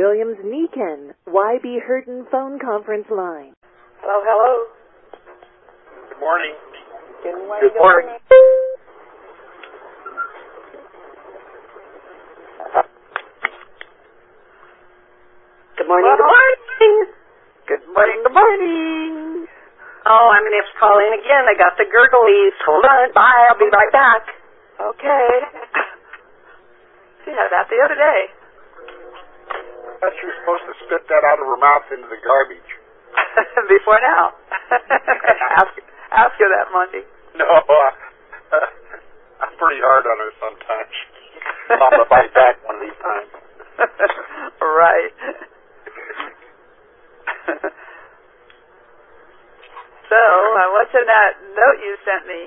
Williams-Meakin, YB Hurton phone conference line. Hello, hello. Good morning. Good morning. Good morning. Good morning. Good morning. Good morning. Good morning. Oh, I'm going to have to call in again. I got the gurglies. Hold on. Bye. I'll be right back. Okay. She had that the other day. I thought she was supposed to spit that out of her mouth into the garbage. Before now. ask her that Monday. No, I'm pretty hard on her sometimes. I'm going to bite back one of these times. Right. So, what's in that note you sent me?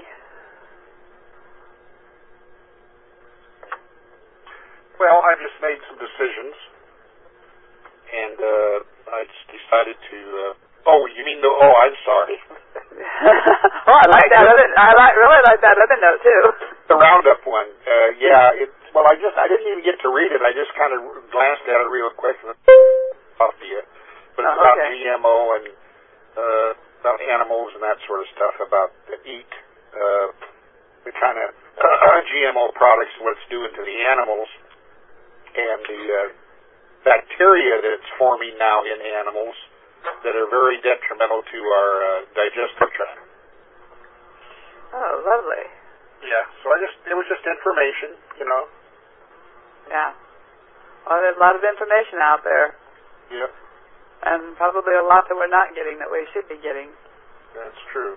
Well, I just made some decisions, and I just decided to. I'm sorry. Oh, I like that other. Really like that other note too. The Roundup one. Yeah. I didn't even get to read it. I just kind of glanced at it real quick and off to you. But it's about GMO and about animals and that sort of stuff, about the the kind of GMO products, what it's doing to the animals, and the bacteria that it's forming now in animals that are very detrimental to our digestive tract. Oh, lovely. Yeah, so it was just information, you know. Yeah. Well, there's a lot of information out there. Yep. And probably a lot that we're not getting that we should be getting. That's true.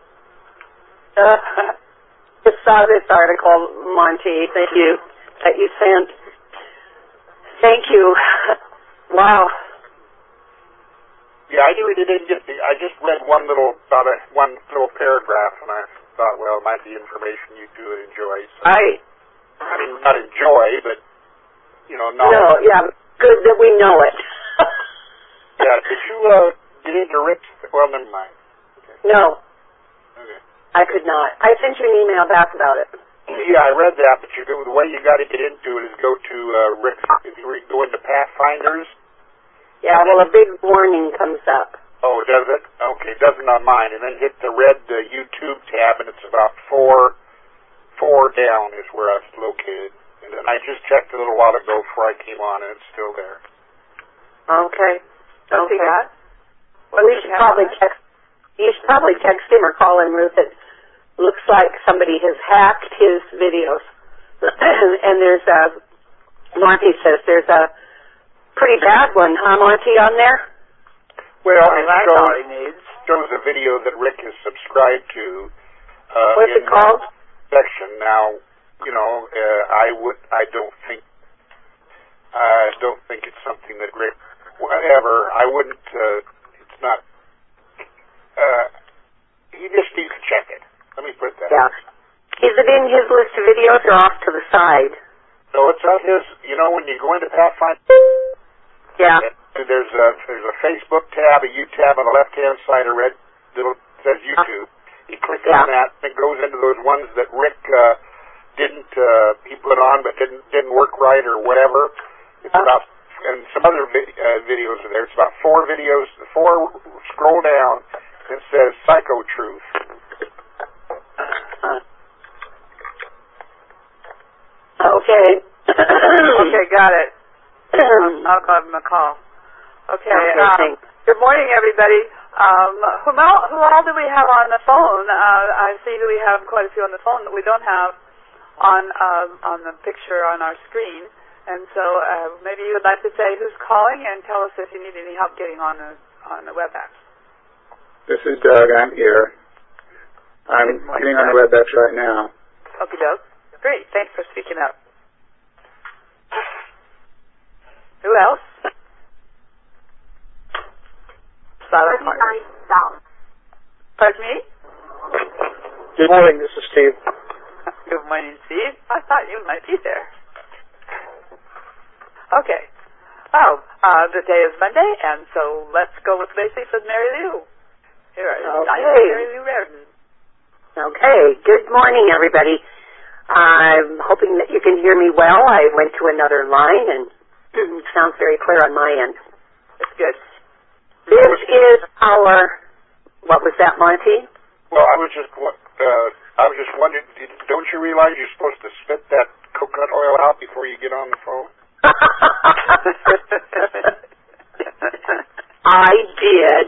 Just saw this article, Monty, that you sent. Thank you. Wow. Yeah, I just read one little paragraph, and I thought, well, it might be information you do enjoy. So, I mean, not enjoy, but knowledge. No, yeah, good that we know it. Yeah, did you get into Rick's? Well, never mind. Okay. No. Okay. I could not. I sent you an email back about it. Yeah, I read that, but the way you got to get into it is go to Rick's. If you go into Pathfinders. Yeah, well, a big warning comes up. Oh, does it? Okay, it doesn't on mine. And then hit the red YouTube tab, and it's about four down is where it's located. And then I just checked a little while ago before I came on, and it's still there. Okay. What's he got? You should probably text him or call him, Ruth. It looks like somebody has hacked his videos. And there's Monty says there's a pretty bad one, huh, Monty, on there? Well, that's all he needs. Shows a video that Rick is subscribed to. What's it called? Section. Now, I don't think it's something that Rick. Whatever. I wouldn't. It's not. He just needs to check it. Let me put that. Yeah. Is it in his list of videos or off to the side? No, it's on his. When you go into Pathfinder. Yeah. There's a Facebook tab, a U tab on the left-hand side, a red little says YouTube. You click on that, and it goes into those ones that Rick didn't he put on, but didn't work right or whatever. It's about, and some other videos are there. It's about 4 videos. Scroll down, and it says Psycho Truth. Okay. Okay, got it. I'll give him a call. Okay. Good morning, everybody. Who all do we have on the phone? I see that we have quite a few on the phone that we don't have on the picture on our screen. And so maybe you would like to say who's calling and tell us if you need any help getting on the WebEx. This is Doug. I'm here. I'm getting on the WebEx right now. Okay, Doug. Great. Thanks for speaking up. Who else? Pardon me? Good morning. This is Steve. Good morning, Steve. I thought you might be there. Okay. The day is Monday, and so let's go with basics with Mary Lou. Here is Mary Lou Reardon. Okay. Good morning, everybody. I'm hoping that you can hear me well. I went to another line, and sounds very clear on my end. That's good. This is our, what was that, Monty? Well, I was just wondering, don't you realize you're supposed to spit that coconut oil out before you get on the phone? I did.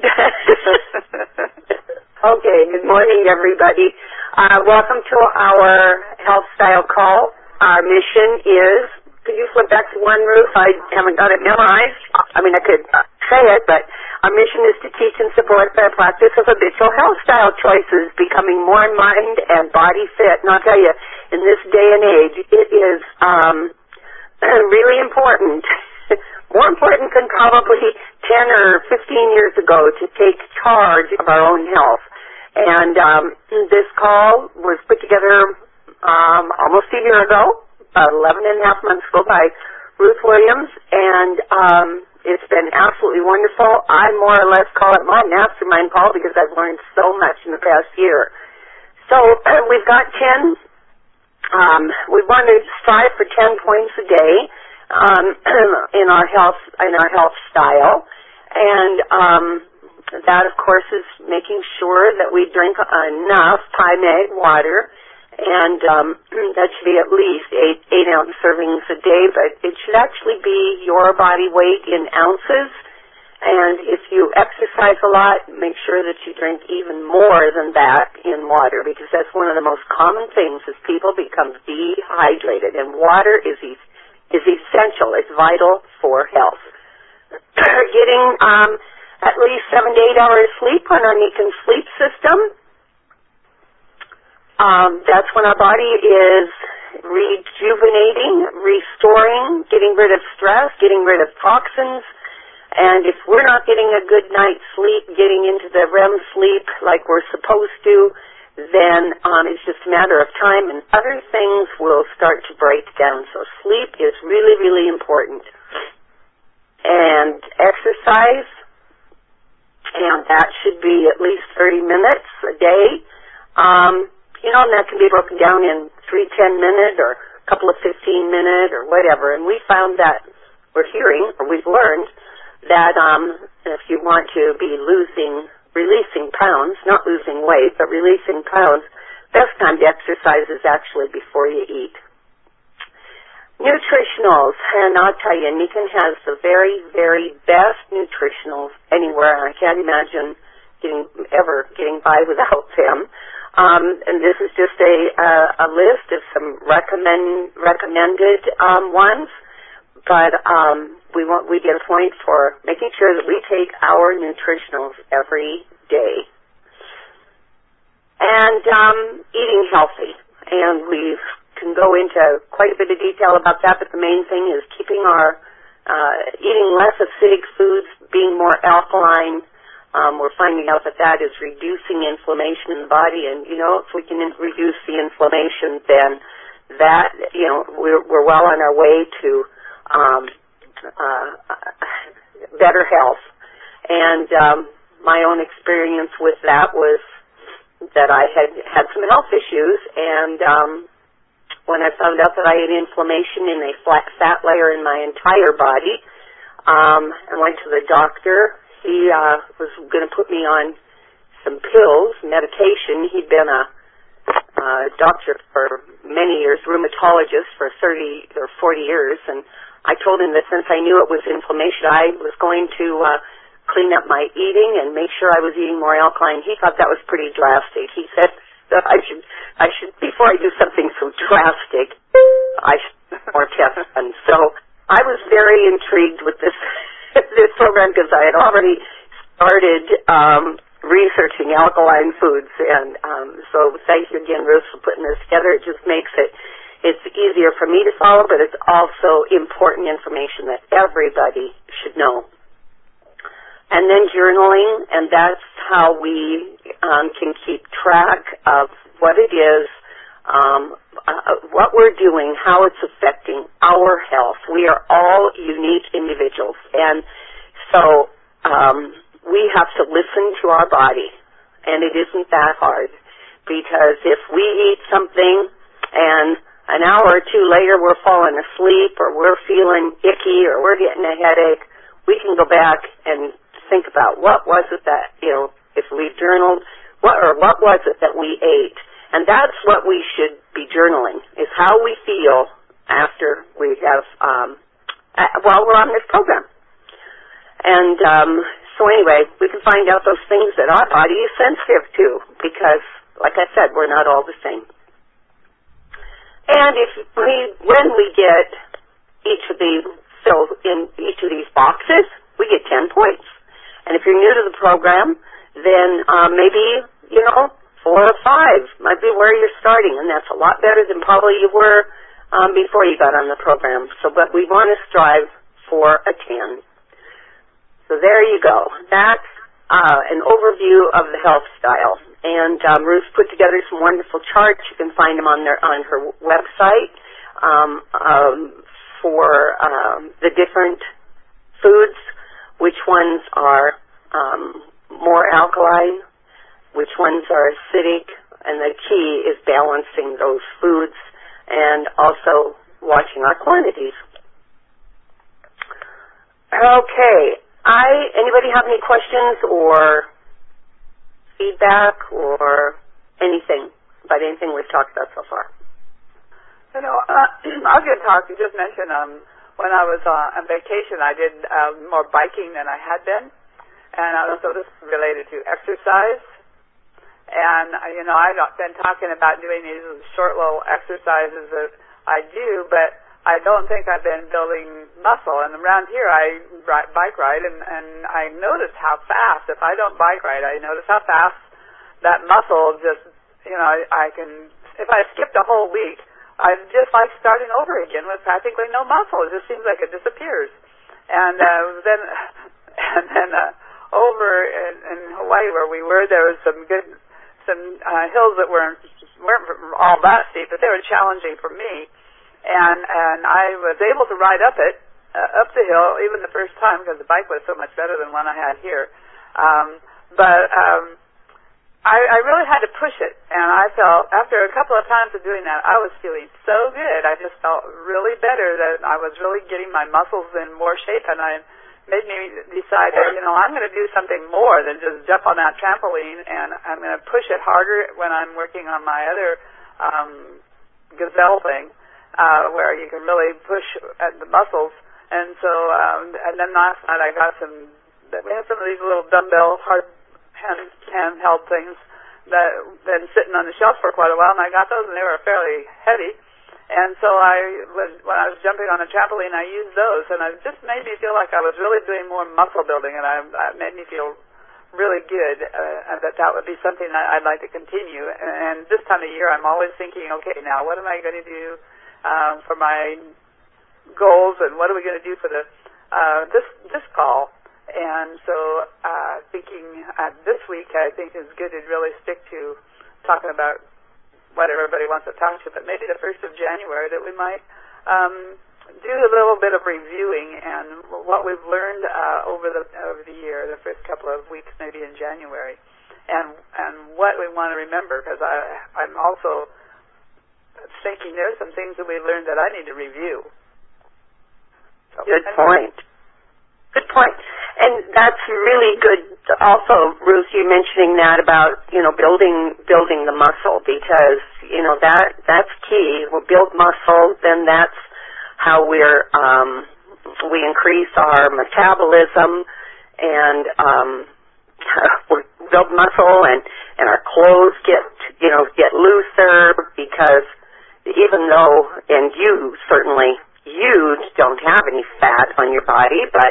Okay, good morning, everybody. Welcome to our Health Style Call. Our mission is, could you flip back to one, Ruth? I haven't got it memorized. I mean, I could say it, but our mission is to teach and support the practice of habitual health style choices, becoming more mind and body fit. And I'll tell you, in this day and age, it is really important, more important than probably 10 or 15 years ago, to take charge of our own health. And this call was put together almost a year ago, about 11 and a half months ago, by Ruth Williams, and it's been absolutely wonderful. I more or less call it my mastermind call because I've learned so much in the past year. So we've got 10. We want to strive for 10 points a day in our health style, and that, of course, is making sure that we drink enough Pymed water, and that should be at least 8-ounce servings a day, but it should actually be your body weight in ounces. And if you exercise a lot, make sure that you drink even more than that in water, because that's one of the most common things is people become dehydrated, and water is essential. It's vital for health. Getting at least 7 to 8 hours sleep on our Nikan sleep system. That's when our body is rejuvenating, restoring, getting rid of stress, getting rid of toxins. And if we're not getting a good night's sleep, getting into the REM sleep like we're supposed to, then it's just a matter of time, and other things will start to break down. So sleep is really, really important. And exercise, and that should be at least 30 minutes a day. And that can be broken down in 3 10-minute or a couple of 15-minute or whatever. And we found that we've learned that if you want to be releasing pounds, not losing weight, but releasing pounds, best time to exercise is actually before you eat. Nutritionals, and I'll tell you, Nikan has the very, very best nutritionals anywhere, and I can't imagine getting by without them. And this is just a list of some recommended ones, but we get a point for making sure that we take our nutritionals every day. And eating healthy, and we can go into quite a bit of detail about that, but the main thing is keeping our eating less acidic foods, being more alkaline. We're finding out that is reducing inflammation in the body, and if we can reduce the inflammation, then that we're well on our way to better health. And my own experience with that was that I had some health issues, and when I found out that I had inflammation in a fat layer in my entire body, I went to the doctor. He was going to put me on some pills, medication. He'd been a doctor for many years, rheumatologist for 30 or 40 years, and I told him that since I knew it was inflammation, I was going to clean up my eating and make sure I was eating more alkaline. He thought that was pretty drastic. He said that I should before I do something so drastic, I should have more tests done. So I was very intrigued with this program because I had already started researching alkaline foods, and so thank you again, Ruth, for putting this together. It just makes it's easier for me to follow, but it's also important information that everybody should know. And then journaling, and that's how we can keep track of what it is, what we're doing, how it's affecting our health. We are all unique individuals, and so we have to listen to our body, and it isn't that hard, because if we eat something and an hour or two later we're falling asleep or we're feeling icky or we're getting a headache, we can go back and think about what was it that, if we journaled, what was it that we ate. And that's what we should be journaling, is how we feel after we have, while we're on this program. And so anyway, we can find out those things that our body is sensitive to because, like I said, we're not all the same. And when we get each of these filled in each of these boxes, we get 10 points. And if you're new to the program, then maybe 4 or 5 might be where you're starting, and that's a lot better than probably you were before you got on the program. But we want to strive for a 10. So there you go. That's an overview of the health style. And Ruth put together some wonderful charts. You can find them on her website for the different foods, which ones are more alkaline, which ones are acidic, and the key is balancing those foods and also watching our quantities. Okay. Anybody have any questions or feedback or anything about anything we've talked about so far? I'll get talk. You just mentioned when I was on vacation, I did more biking than I had been, and so this is related to exercise. And I've been talking about doing these short little exercises that I do, but I don't think I've been building muscle. And around here, I bike ride, and I notice how fast, if I don't bike ride, I notice how fast that muscle just, I can, if I skipped a whole week, I just like starting over again with practically no muscle. It just seems like it disappears. And then over in Hawaii where we were, there was some hills that weren't all that steep, but they were challenging for me. And I was able to ride up the hill, even the first time, because the bike was so much better than one I had here. But I really had to push it, and I felt, after a couple of times of doing that, I was feeling so good. I just felt really better, that I was really getting my muscles in more shape, and it made me decide that, I'm going to do something more than just jump on that trampoline, and I'm going to push it harder when I'm working on my other gazelle thing. Where you can really push at the muscles. And so, and then last night we had some of these little dumbbell handheld things that been sitting on the shelf for quite a while, and I got those, and they were fairly heavy. And so when I was jumping on a trampoline, I used those, and it just made me feel like I was really doing more muscle building, and it made me feel really good, and that would be something that I'd like to continue. And this time of year, I'm always thinking, okay, now what am I going to do for my goals, and what are we going to do for this call? And so thinking this week, I think is good to really stick to talking about what everybody wants to talk to, but maybe the 1st of January that we might do a little bit of reviewing and what we've learned over the year, the first couple of weeks maybe in January, and what we want to remember, because I'm also thinking there's some things that we learned that I need to review. So, Good point. And that's really good also, Ruth, you mentioning that about, building the muscle, because, that's key. We'll build muscle, then that's how we increase our metabolism, and we build muscle, and our clothes get looser, because even though, and you don't have any fat on your body, but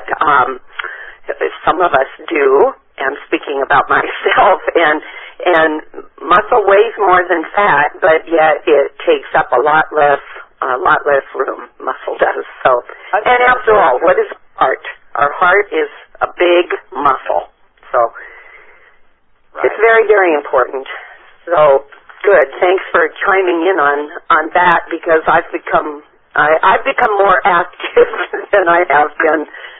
some of us do. I'm speaking about myself, and muscle weighs more than fat, but yet it takes up a lot less room. Muscle does. So, and after all, what is heart? Our heart is a big muscle. So It's very, very important. So good. Thanks for chiming in on that, because I've become more active than I have been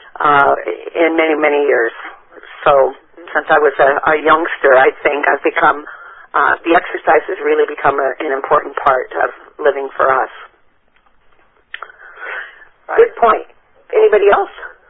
in many, many years. So since I was a youngster, I think I've become the exercise has really become an important part of living for us. Right. Good point. Anybody else?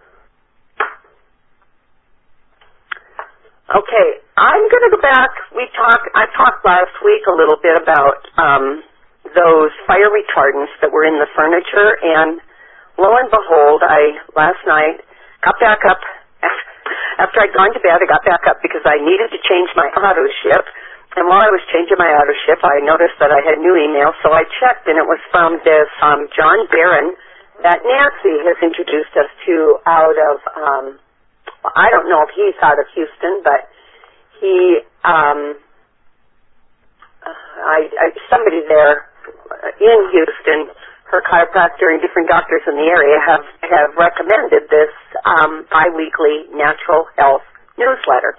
Okay, I'm going to go back. I talked last week a little bit about those fire retardants that were in the furniture, and lo and behold, last night got back up. After I'd gone to bed, I got back up because I needed to change my auto ship. And while I was changing my auto ship, I noticed that I had new email, so I checked, and it was from this John Barron that Nancy has introduced us to out of, I don't know if he's out of Houston, but he, somebody there in Houston, her chiropractor and different doctors in the area have recommended this biweekly natural health newsletter.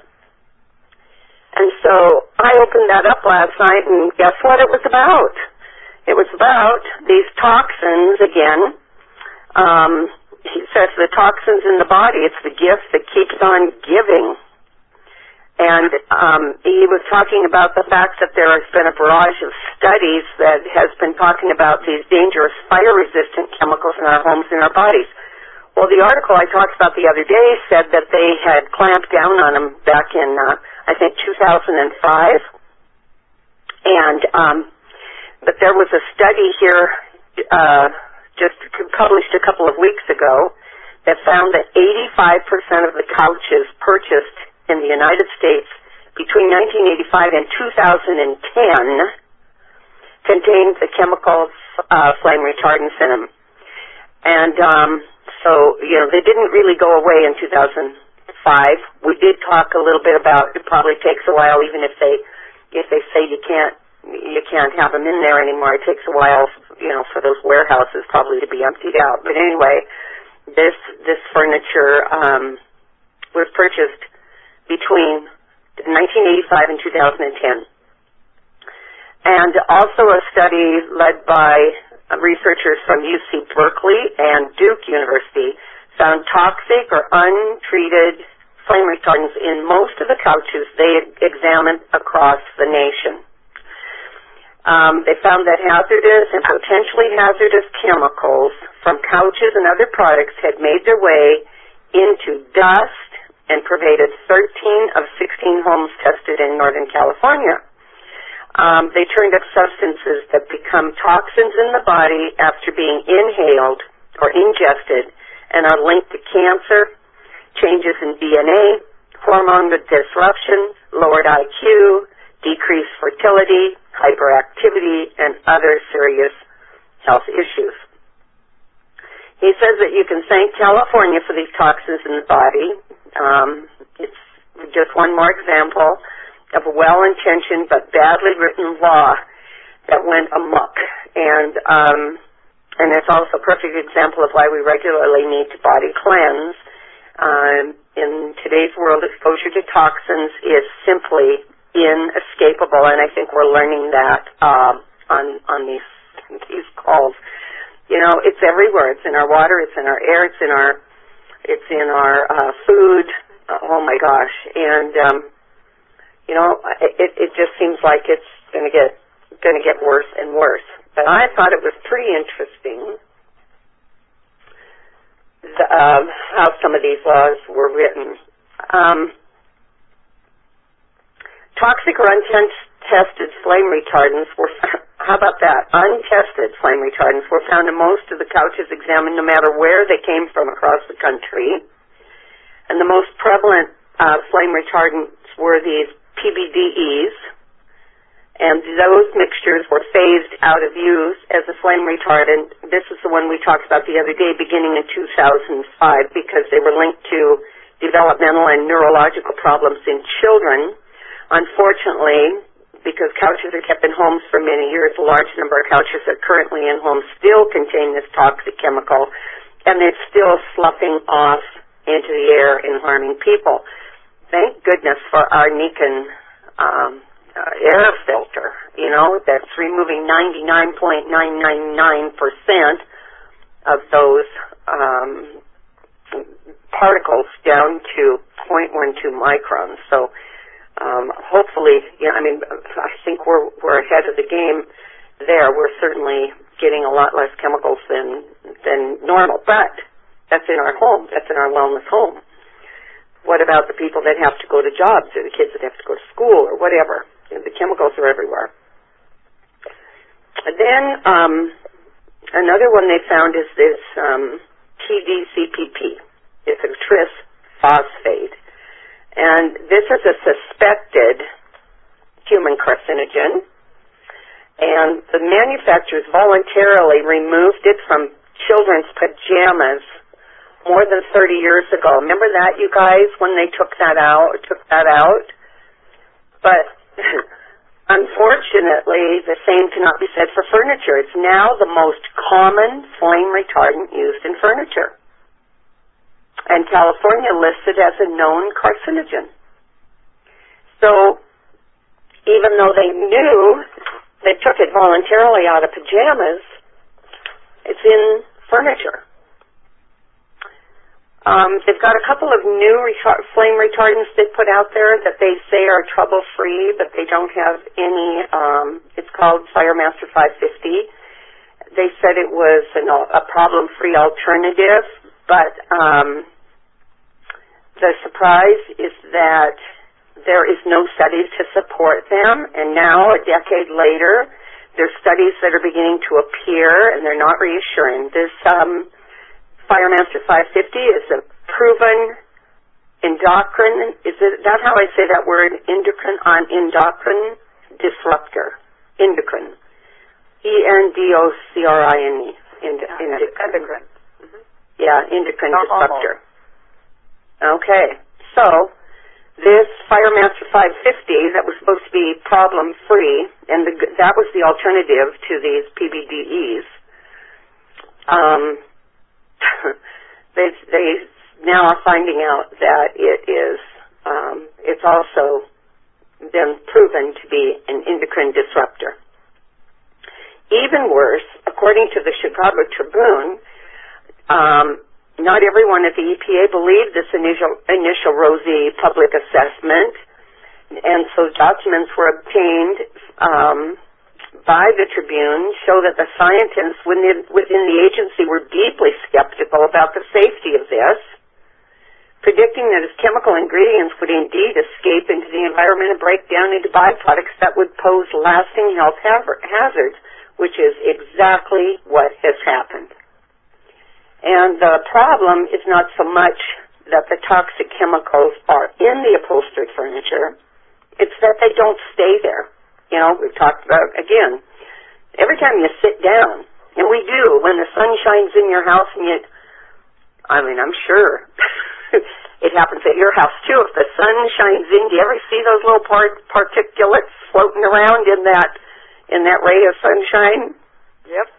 And so I opened that up last night, and guess what it was about? It was about these toxins again. He says the toxins in the body, it's the gift that keeps on giving. And he was talking about the fact that there has been a barrage of studies that has been talking about these dangerous fire-resistant chemicals in our homes and our bodies. Well, the article I talked about the other day said that they had clamped down on them back in, I think, 2005. And but there was a study here just published a couple of weeks ago that found that 85% of the couches purchased in the United States between 1985 and 2010 contained the chemical flame retardants in them. And so, they didn't really go away in 2005. We did talk a little bit about it probably takes a while, even if they say you can't have them in there anymore. It takes a while, for those warehouses probably to be emptied out. But anyway, this furniture was purchased between 1985 and 2010. And also a study led by researchers from UC Berkeley and Duke University found toxic or untreated flame retardants in most of the couches they examined across the nation. They found that hazardous and potentially hazardous chemicals from couches and other products had made their way into dust and pervaded 13 of 16 homes tested in Northern California. They turned up substances that become toxins in the body after being inhaled or ingested and are linked to cancer, changes in DNA, hormone disruption, lowered IQ, decreased fertility, hyperactivity, and other serious health issues. He says that you can thank California for these toxins in the body. It's just one more example of a well-intentioned but badly written law that went amok. And it's also a perfect example of why we regularly need to body cleanse. In today's world, exposure to toxins is simply inescapable, and I think we're learning that on these calls. It's everywhere. It's in our water. It's in our air. It's in our food. Oh my gosh! And it just seems like it's going to get worse and worse. But I thought it was pretty interesting how some of these laws were written. Toxic or untested flame retardants were, how about that? Untested flame retardants were found in most of the couches examined no matter where they came from across the country. And the most prevalent flame retardants were these PBDEs, and those mixtures were phased out of use as a flame retardant. This is the one we talked about the other day beginning in 2005 because they were linked to developmental and neurological problems in children. Unfortunately, because couches are kept in homes for many years, a large number of couches that are currently in homes still contain this toxic chemical, and it's still sloughing off into the air and harming people. Thank goodness for our Nikon air filter, that's removing 99.999% of those particles down to 0.12 microns. So hopefully, I think we're ahead of the game there. We're certainly getting a lot less chemicals than normal, but that's in our home. That's in our wellness home. What about the people that have to go to jobs or the kids that have to go to school or whatever? The chemicals are everywhere. And then another one they found is this TDCPP. It's a trisphosphate. And this is a suspected human carcinogen. And the manufacturers voluntarily removed it from children's pajamas more than 30 years ago. Remember that, you guys, when they took that out? But unfortunately, the same cannot be said for furniture. It's now the most common flame retardant used in furniture. And California lists it as a known carcinogen. So even though they knew they took it voluntarily out of pajamas, it's in furniture. They've got a couple of new flame retardants they put out there that they say are trouble-free, but they don't have any. It's called FireMaster 550. They said it was a problem-free alternative, but the surprise is that there is no studies to support them, and now, a decade later, there's studies that are beginning to appear, and they're not reassuring. This FireMaster 550 is a proven endocrine, is that how I say that word, endocrine disruptor, endocrine, ENDOCRINE, endocrine. Mm-hmm. Yeah, endocrine disruptor. Okay, so this FireMaster 550 that was supposed to be problem-free, and that was the alternative to these PBDEs, they now are finding out that it's also been proven to be an endocrine disruptor. Even worse, according to the Chicago Tribune, not everyone at the EPA believed this initial rosy public assessment, and so documents were obtained by the Tribune show that the scientists within the agency were deeply skeptical about the safety of this, predicting that its chemical ingredients would indeed escape into the environment and break down into byproducts that would pose lasting health hazards, which is exactly what has happened. And the problem is not so much that the toxic chemicals are in the upholstered furniture, it's that they don't stay there. We've talked about, again, every time you sit down, and we do, when the sun shines in your house and I'm sure it happens at your house too. If the sun shines in, do you ever see those little particulates floating around in that ray of sunshine? Yep.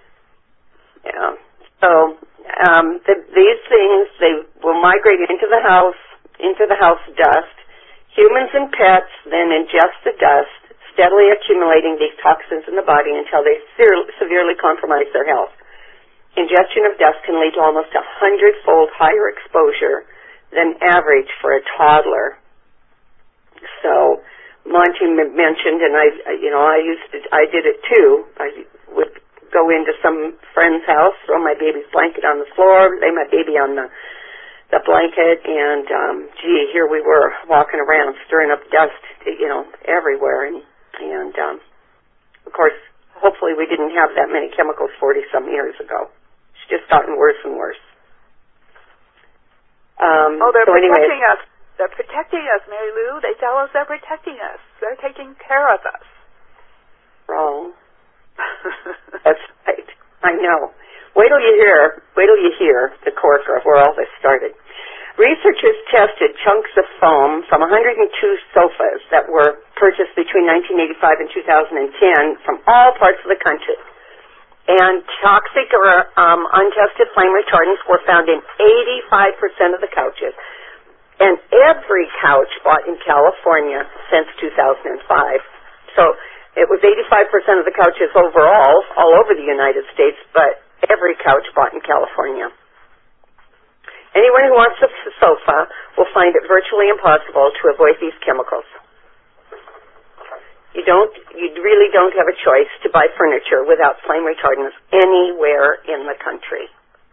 Yeah. So these things, they will migrate into the house dust. Humans and pets then ingest the dust, steadily accumulating these toxins in the body until they severely compromise their health. Ingestion of dust can lead to almost 100-fold higher exposure than average for a toddler. So Monty mentioned, and I did it too. I would go into some friend's house, throw my baby's blanket on the floor, lay my baby on the blanket, and here we were walking around stirring up dust, everywhere, and of course, hopefully we didn't have that many chemicals 40-some years ago. It's just gotten worse and worse. They're protecting us. They're protecting us, Mary Lou. They tell us they're protecting us. They're taking care of us. Wrong. That's right. I know. Wait till you hear the corker of where all this started. Researchers tested chunks of foam from 102 sofas that were purchased between 1985 and 2010 from all parts of the country. And toxic or untested flame retardants were found in 85% of the couches. And every couch bought in California since 2005. So it was 85% of the couches overall, all over the United States, but every couch bought in California. Anyone who wants a sofa will find it virtually impossible to avoid these chemicals. You really don't have a choice to buy furniture without flame retardants anywhere in the country.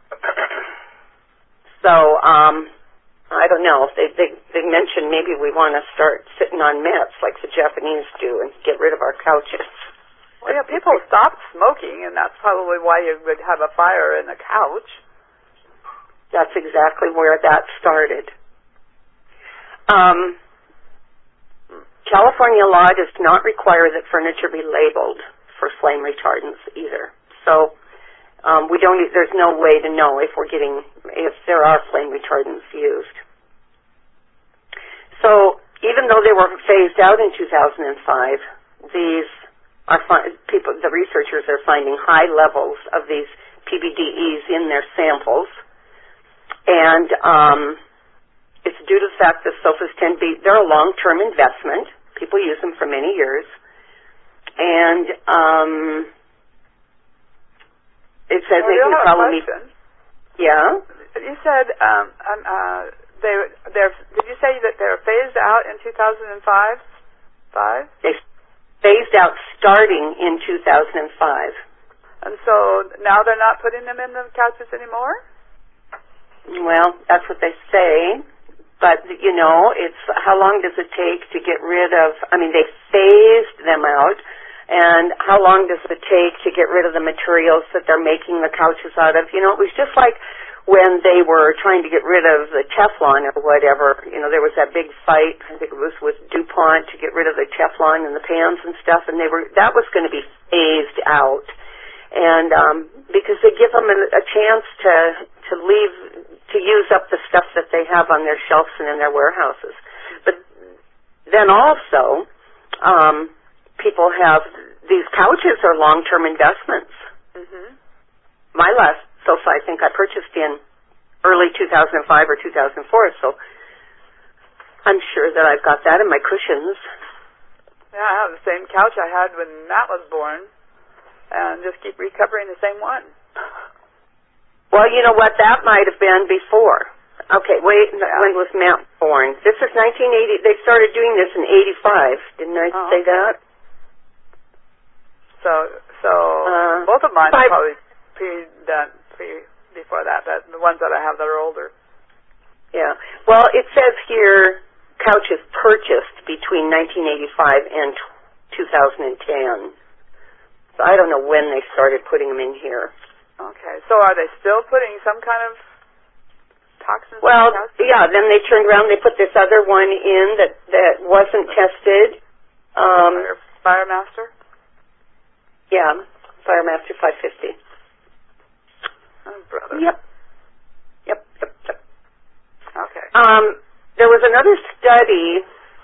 So, I don't know. They mentioned maybe we want to start sitting on mats like the Japanese do and get rid of our couches. Well, yeah, people stopped smoking, and that's probably why you would have a fire in the couch. That's exactly where that started. California law does not require that furniture be labeled for flame retardants either. So there's no way to know if there are flame retardants used. So even though they were phased out in 2005, the researchers are finding high levels of these PBDEs in their samples, and it's due to the fact that sofas they're a long-term investment. People use them for many years, and it says they can probably meet. Yeah. You said did you say that they're phased out in 2005? They phased out starting in 2005. And so now they're not putting them in the couches anymore? Well, that's what they say. But, it's how long does it take to get rid of, they phased them out, and how long does it take to get rid of the materials that they're making the couches out of? It was just like when they were trying to get rid of the Teflon or whatever. There was that big fight, I think it was with DuPont, to get rid of the Teflon and the pans and stuff, and that was going to be phased out. And because they give them a chance to use up the stuff that they have on their shelves and in their warehouses. But then also, people have, these couches are long-term investments. Mm-hmm. My last sofa, I think I purchased in early 2005 or 2004, so I'm sure that I've got that in my cushions. Yeah, I have the same couch I had when Matt was born, and just keep recovering the same one. Well, you know what? That might have been before. Okay, wait, when was Matt born? This is 1980. They started doing this in 85. Didn't I say that? So both of mine are probably before that, but the ones that I have that are older. Yeah. Well, it says here couches purchased between 1985 and 2010. So I don't know when they started putting them in here. Okay, so are they still putting some kind of toxins in the couch? Yeah, then they turned around, they put this other one in that wasn't tested. Firemaster? Yeah, Firemaster 550. Oh, brother. Yep. Okay. There was another study.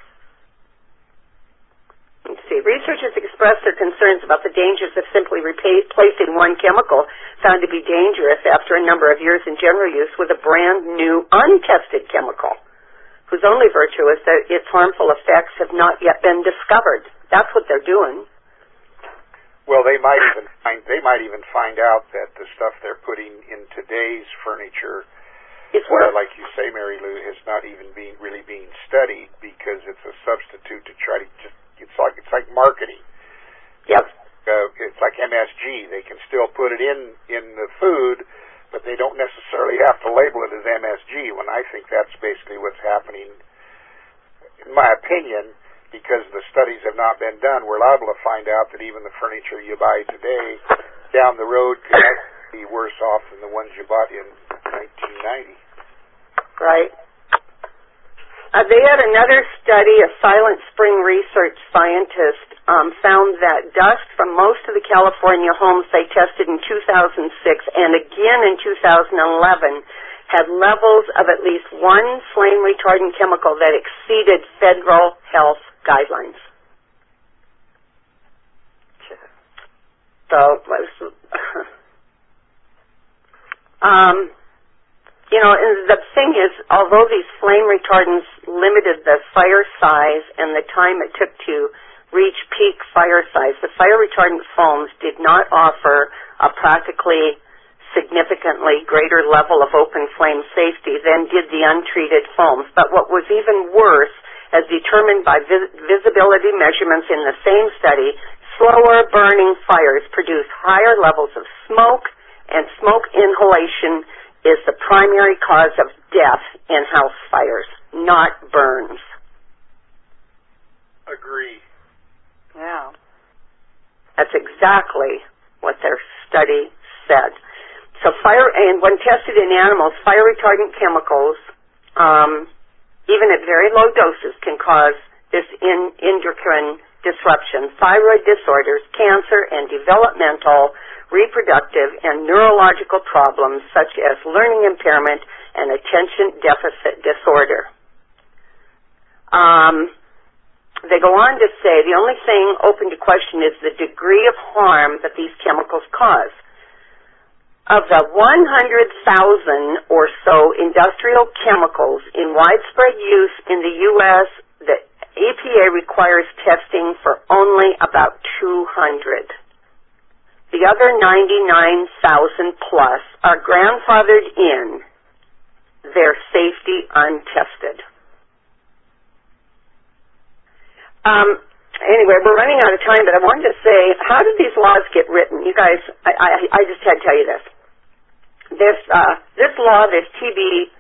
Let's see. Researchers expressed their concerns about the dangers of simply replacing one chemical found to be dangerous after a number of years in general use with a brand new untested chemical whose only virtue is that its harmful effects have not yet been discovered. That's what they're doing. Well, they might even find out that the stuff they're putting in today's furniture, like you say, Mary Lou, has not even really being studied because it's a substitute to try to just. It's like marketing. Yep. It's like MSG. They can still put it in the food, but they don't necessarily have to label it as MSG. When I think that's basically what's happening, in my opinion, because the studies have not been done. We're liable to find out that even the furniture you buy today, down the road, could actually be worse off than the ones you bought in 1990. Right. They had another study, a Silent Spring research scientist found that dust from most of the California homes they tested in 2006 and again in 2011 had levels of at least one flame retardant chemical that exceeded federal health guidelines. So, and the thing is, although these flame retardants limited the fire size and the time it took to reach peak fire size, the fire retardant foams did not offer a practically significantly greater level of open flame safety than did the untreated foams. But what was even worse, as determined by visibility measurements in the same study, slower burning fires produce higher levels of smoke, and smoke inhalation is the primary cause of death in house fires, not burns. Agree. Yeah. That's exactly what their study said. So and when tested in animals, fire retardant chemicals, even at very low doses, can cause this endocrine disruption, thyroid disorders, cancer, and developmental, reproductive, and neurological problems such as learning impairment and attention deficit disorder. They go on to say the only thing open to question is the degree of harm that these chemicals cause. Of the 100,000 or so industrial chemicals in widespread use in the U.S., the EPA requires testing for only about 200. The other 99,000 plus are grandfathered in, their safety untested. Anyway, we're running out of time, but I wanted to say, how did these laws get written? You guys, I just had to tell you this. This law, this TB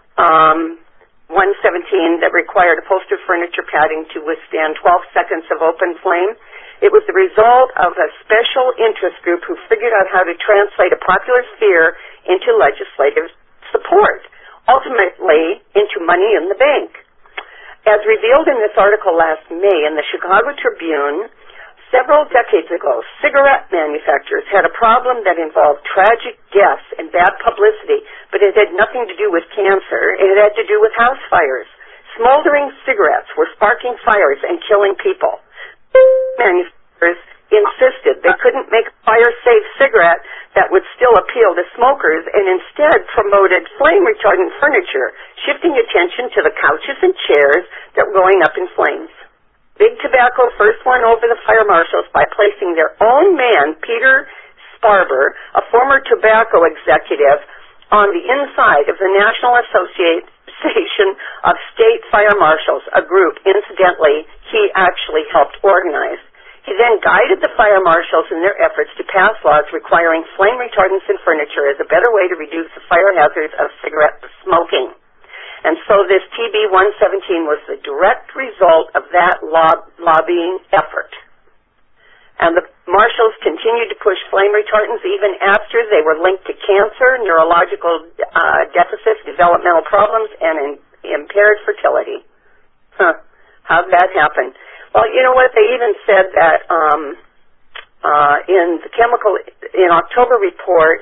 117 that required upholstered furniture padding to withstand 12 seconds of open flame, it was the result of a special interest group who figured out how to translate a popular fear into legislative support, ultimately into money in the bank. As revealed in this article last May in the Chicago Tribune, several decades ago, cigarette manufacturers had a problem that involved tragic deaths and bad publicity, but it had nothing to do with cancer. It had to do with house fires. Smoldering cigarettes were sparking fires and killing people. Manufacturers insisted they couldn't make a fire-safe cigarette that would still appeal to smokers and instead promoted flame-retardant furniture, shifting attention to the couches and chairs that were going up in flames. Big Tobacco first won over the fire marshals by placing their own man, Peter Sparber, a former tobacco executive, on the inside of the National Association of State Fire Marshals, a group, incidentally, he actually helped organize. He then guided the fire marshals in their efforts to pass laws requiring flame retardants in furniture as a better way to reduce the fire hazards of cigarette smoking. And so this TB 117 was the direct result of that lobbying effort. And the marshals continued to push flame retardants even after they were linked to cancer, neurological deficits, developmental problems, and impaired fertility. How'd that happen? Well, you know what? They even said that in an October report,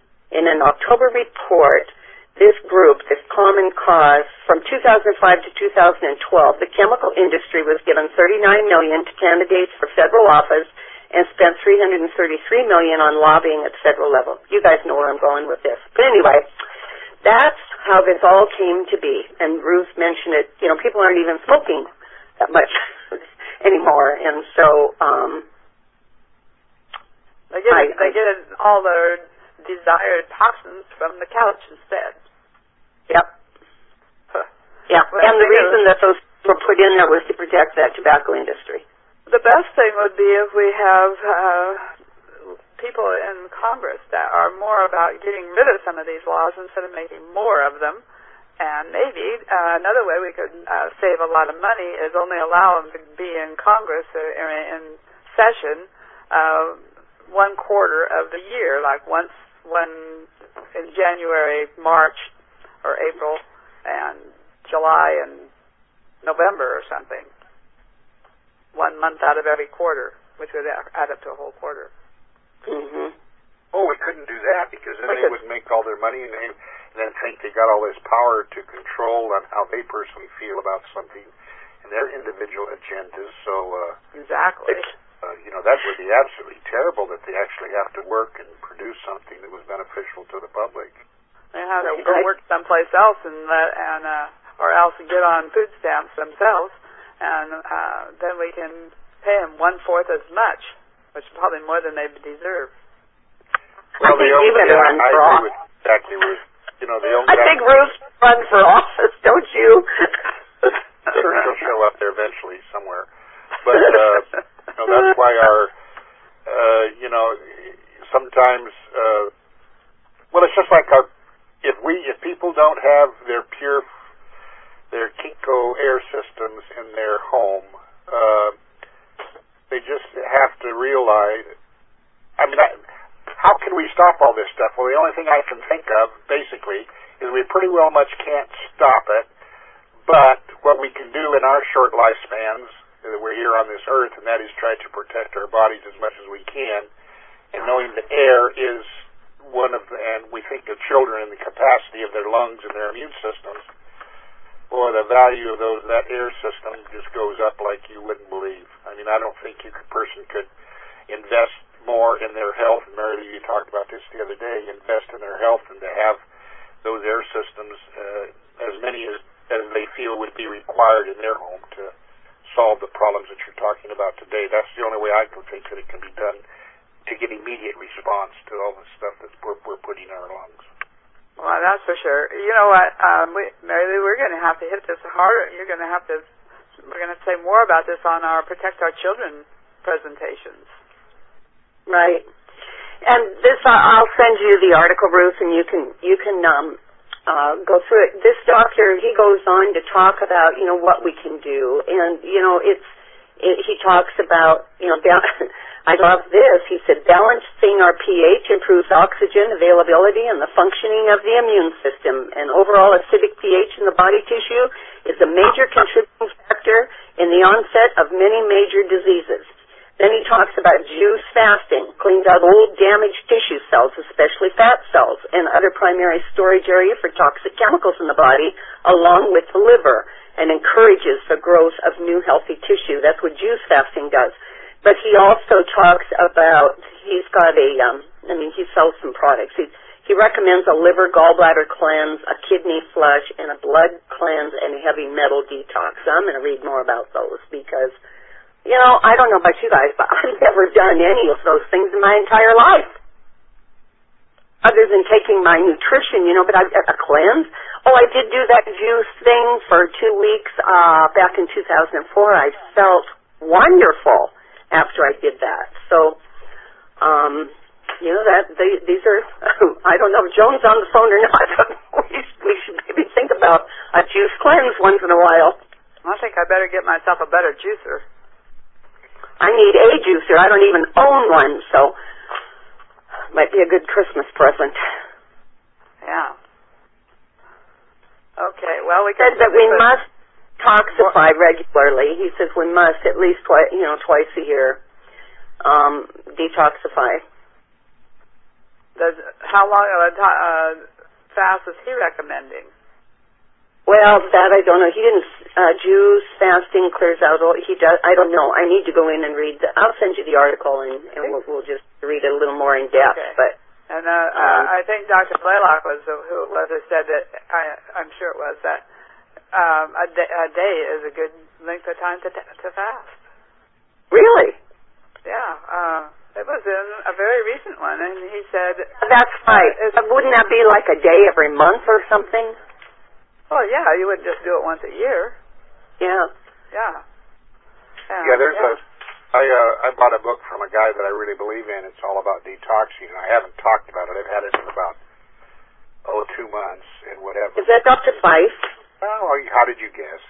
this group, this Common Cause, from 2005 to 2012, the chemical industry was given $39 million to candidates for federal office and spent $333 million on lobbying at federal level. You guys know where I'm going with this. But anyway, that's how this all came to be. And Ruth mentioned it. You know, people aren't even smoking that much anymore, and so they get all their desired toxins from the couch instead. Yep. Yeah, well, and the reason that those were put in there was to protect that tobacco industry. The best thing would be if we have people in Congress that are more about getting rid of some of these laws instead of making more of them. And maybe another way we could save a lot of money is only allow them to be in Congress in session 1 quarter of the year, like once in January, March, or April, and July and November or something. 1 month out of every quarter, which would add up to a whole quarter. Mm-hmm. Oh, we couldn't do that because then they would make all their money and then think they got all this power to control on how they personally feel about something and their individual agendas. So exactly, that would be absolutely terrible that they actually have to work and produce something that was beneficial to the public. They have to go work someplace else or else get on food stamps themselves, and then we can pay them 1/4 as much, which is probably more than they deserve. Well, I agree with exactly, Ruth. I think Ruth run for office, don't you? She'll show up there eventually somewhere. But that's why our, sometimes, it's just like if people don't have their Kinko air systems in their home, they just have to realize. How can we stop all this stuff? Well, the only thing I can think of, basically, is we pretty well much can't stop it. But what we can do in our short lifespans, we're here on this earth, and that is try to protect our bodies as much as we can. And knowing that air is and we think of children and the capacity of their lungs and their immune systems, the value of that air system just goes up like you wouldn't believe. I don't think a person could invest more in their health. And Mary, you talked about this the other day, invest in their health and to have those air systems, as many as they feel would be required in their home to solve the problems that you're talking about today. That's the only way I can think that it can be done to get immediate response to all the stuff that we're putting in our lungs. Well, that's for sure. You know what, Mary Lou, we're going to have to hit this harder. We're going to say more about this on our Protect Our Children presentations. Right. And this, I'll send you the article, Ruth, and you can go through it. This doctor, he goes on to talk about, what we can do. And, he talks about, I love this. He said, balancing our pH improves oxygen availability and the functioning of the immune system. And overall acidic pH in the body tissue is a major contributing factor in the onset of many major diseases. Then he talks about juice fasting, cleans out old damaged tissue cells, especially fat cells, and other primary storage area for toxic chemicals in the body, along with the liver, and encourages the growth of new healthy tissue. That's what juice fasting does. But he also talks about, he's got he sells some products. He recommends a liver gallbladder cleanse, a kidney flush, and a blood cleanse and heavy metal detox. So I'm going to read more about those because, I don't know about you guys, but I've never done any of those things in my entire life. Other than taking my nutrition, but a cleanse. Oh, I did do that juice thing for 2 weeks back in 2004. I felt wonderful after I did that. So, these are, I don't know if Joan's on the phone or not, but we should maybe think about a juice cleanse once in a while. I think I better get myself a better juicer. I need a juicer. I don't even own one, so might be a good Christmas present. Yeah. Okay, well, we said that we must toxify regularly. He says we must at least twice a year detoxify. How long of a fast is he recommending? Well, that I don't know. He didn't. Juice fasting clears out. He does. I don't know. I need to go in and read. I'll send you the article, and we'll just read it a little more in depth. Okay. But I think Dr. Blaylock was who it was who said that. I'm sure it was that a day is a good length of time to fast. Really? Yeah. It was in a very recent one, and he said that's right. Wouldn't that be like a day every month or something? Oh, yeah, you wouldn't just do it once a year. Yeah. Yeah. There's I bought a book from a guy that I really believe in. It's all about detoxing, and I haven't talked about it. I've had it in about, 2 months and whatever. Is that Dr. Fife? Oh, how did you guess?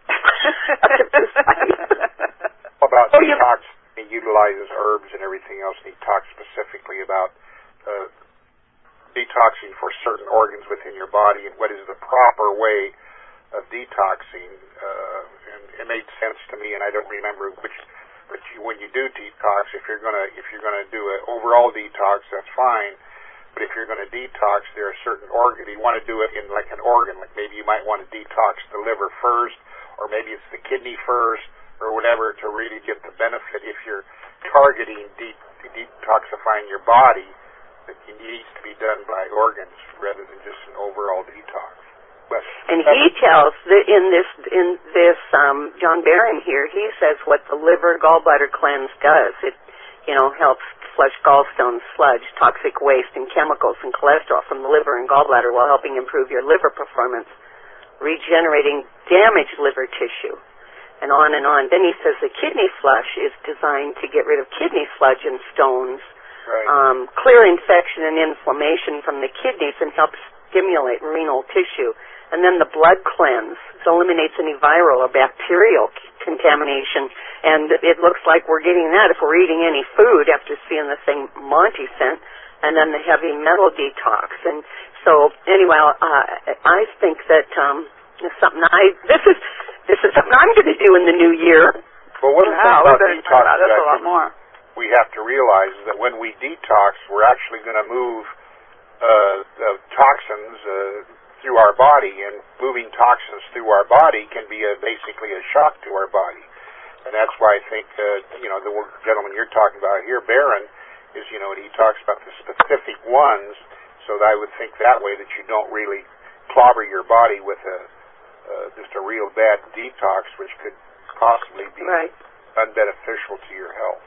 About detox, he utilizes herbs and everything else, and he talks specifically about detoxing for certain organs within your body and what is the proper way of detoxing. And it made sense to me, and I don't remember which. But when you do detox, if you're gonna do an overall detox, that's fine. But if you're going to detox, there are certain organs. You want to do it in like an organ, like maybe you might want to detox the liver first, or maybe it's the kidney first, or whatever, to really get the benefit. If you're targeting detoxifying your body, it needs to be done by organs rather than just an overall detox. But and he tells in this John Barron here, he says what the liver gallbladder cleanse does. It helps flush gallstones, sludge, toxic waste, and chemicals and cholesterol from the liver and gallbladder while helping improve your liver performance. regenerating damaged liver tissue, and on and on. Then he says the kidney flush is designed to get rid of kidney sludge and stones, right. Clear infection and inflammation from the kidneys, and helps stimulate renal tissue. And then the blood cleanse eliminates any viral or bacterial contamination, and it looks like we're getting that if we're eating any food after seeing the thing Monty sent. And then the heavy metal detox. And so, anyway, I think that it's something this is something I'm going to do in the new year. Well, what about detox? That's a lot more. We have to realize that when we detox, we're actually going to move toxins through our body, and moving toxins through our body can be basically a shock to our body. And that's why I think, the gentleman you're talking about here, Barron, is, he talks about the specific ones, so that I would think that way, that you don't really clobber your body with just a real bad detox, which could possibly be unbeneficial to your health.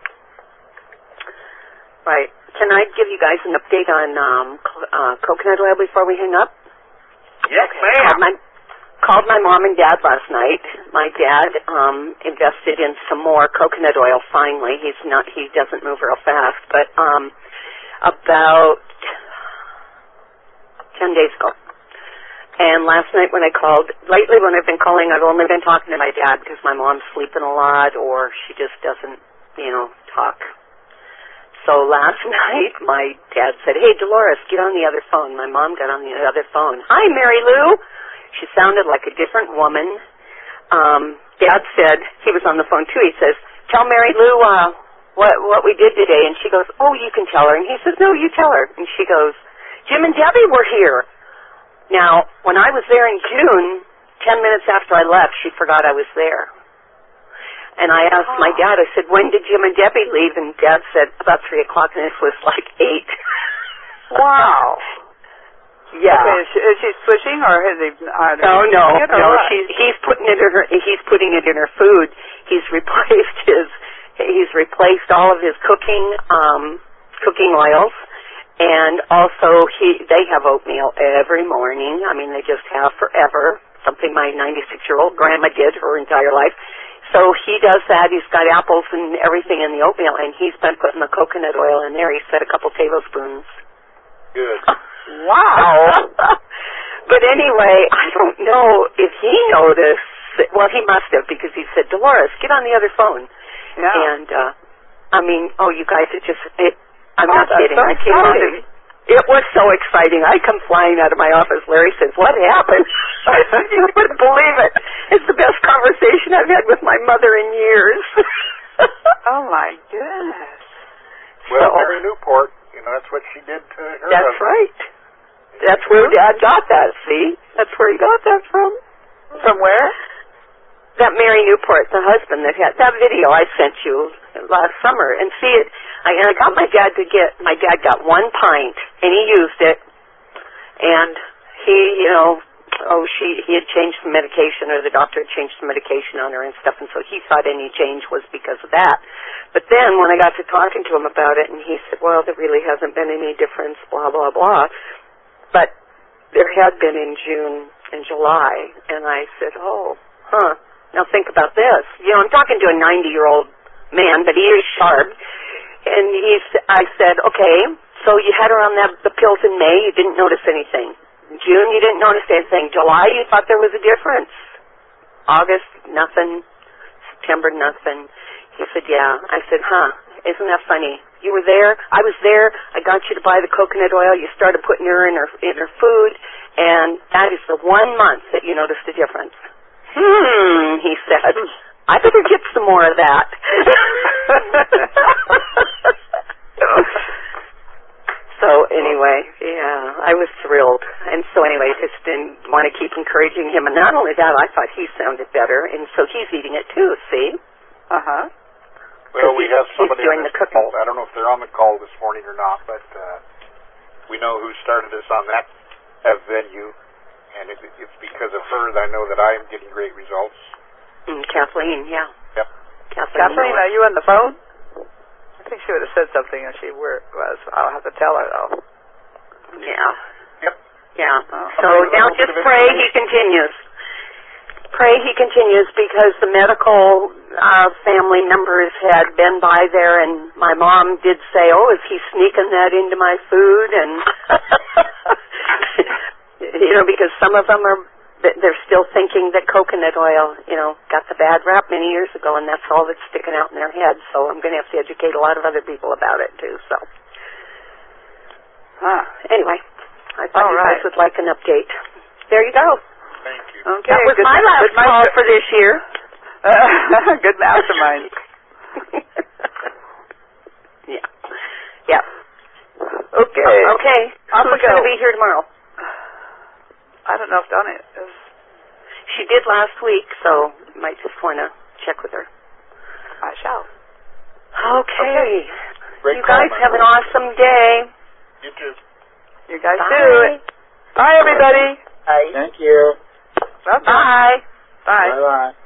Right. Can I give you guys an update on coconut oil before we hang up? Yes, ma'am. Called my mom and dad last night. My dad invested in some more coconut oil finally. He doesn't move real fast, but about 10 days ago. And last night when I called, lately when I've been calling, I've only been talking to my dad because my mom's sleeping a lot or she just doesn't, talk. So last night my dad said, "Hey, Dolores, get on the other phone." My mom got on the other phone. "Hi, Mary Lou." She sounded like a different woman. Dad said, he was on the phone too, he says, "Tell Mary Lou what we did today." And she goes, "Oh, you can tell her." And he says, "No, you tell her." And she goes, "Jim and Debbie were here." Now, when I was there in June, 10 minutes after I left, she forgot I was there. And I asked my dad, I said, "When did Jim and Debbie leave?" And Dad said, "About 3 o'clock," and this was like 8. Wow. Yeah. Okay, is she switching, or has he? No. He's putting it in her food. He's replaced all of his cooking oils, and also they have oatmeal every morning. I mean, they just have forever. Something my 96-year-old grandma did her entire life. So he does that. He's got apples and everything in the oatmeal, and he's been putting the coconut oil in there. He said a couple tablespoons. Good. Wow. But anyway, I don't know if he noticed. Well, he must have, because he said, "Dolores, get on the other phone." Yeah. And, you guys, I'm not kidding. So I can't believe it. It was so exciting. I come flying out of my office. Larry says, "What happened?" I said, "You wouldn't believe it. It's the best conversation I've had with my mother in years." Oh, my goodness. Well, Mary Newport, that's what she did to her. That's right. That's where Dad got that, see? That's where he got that from. From where? That Mary Newport, the husband that had that video I sent you last summer. And see it, I got my dad got 1 pint, and he used it, and he, he had changed the medication, or the doctor had changed the medication on her and stuff, and so he thought any change was because of that. But then when I got to talking to him about it, and he said, "Well, there really hasn't been any difference, blah, blah, blah." But there had been in June and July, and I said, "Oh, huh. Now think about this." I'm talking to a 90-year-old man, but he is sharp. And I said, "Okay, so you had her on the pills in May, you didn't notice anything. June, you didn't notice anything. July, you thought there was a difference. August, nothing. September, nothing." He said, "Yeah." I said, "Huh, isn't that funny? You were there, I was there, I got you to buy the coconut oil, you started putting her in her food, and that is the 1 month that you noticed a difference." He said, "I better get some more of that." So anyway, yeah, I was thrilled. And so anyway, just didn't want to keep encouraging him. And not only that, I thought he sounded better, and so he's eating it too, see? Uh-huh. Well, we have somebody doing on the cooking. call. I don't know if they're on the call this morning or not, but we know who started us on that venue, and it's because of her that I know that I am getting great results. Kathleen, yeah. Yep. Kathleen, are you on the phone? I think she would have said something if she was. I'll have to tell her, though. Yeah. Yep. Yeah. So now just pray he continues. Pray he continues, because the medical family members had been by there, and my mom did say, "Oh, is he sneaking that into my food?" And because some of them they're still thinking that coconut oil, got the bad rap many years ago, and that's all that's sticking out in their heads. So I'm going to have to educate a lot of other people about it too. So anyway, I thought you guys would like an update. There you go. Thank you. Okay, that was my last call for this year. Good mastermind. Yeah. Okay. Okay. Who's going to be here tomorrow? I don't know if Donna is. She did last week, so you might just want to check with her. I shall. Okay. Great you guys have an awesome day. You too. You guys Bye. too. Bye, everybody. Thank you. Bye-bye. Bye. Bye. Bye-bye.